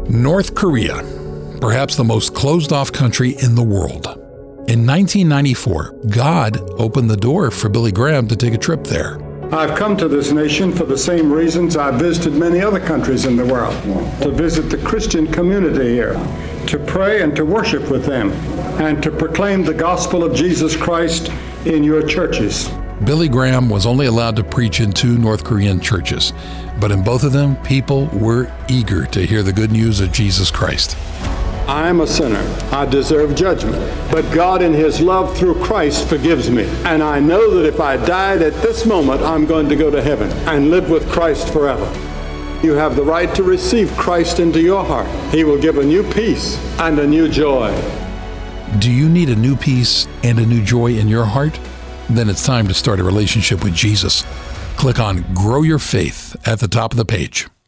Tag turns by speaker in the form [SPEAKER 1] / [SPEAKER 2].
[SPEAKER 1] North Korea, perhaps the most closed-off country in the world. In 1994, God opened the door for Billy Graham to take a trip there.
[SPEAKER 2] I've come to this nation for the same reasons I've visited many other countries in the world, to visit the Christian community here, to pray and to worship with them, and to proclaim the gospel of Jesus Christ in your churches.
[SPEAKER 1] Billy Graham was only allowed to preach in 2 North Korean churches, but in both of them, people were eager to hear the good news of Jesus Christ.
[SPEAKER 2] I am a sinner. I deserve judgment. But God in His love through Christ forgives me. And I know that if I died at this moment, I'm going to go to heaven and live with Christ forever. You have the right to receive Christ into your heart. He will give a new peace and a new joy.
[SPEAKER 1] Do you need a new peace and a new joy in your heart? Then it's time to start a relationship with Jesus. Click on Grow Your Faith at the top of the page.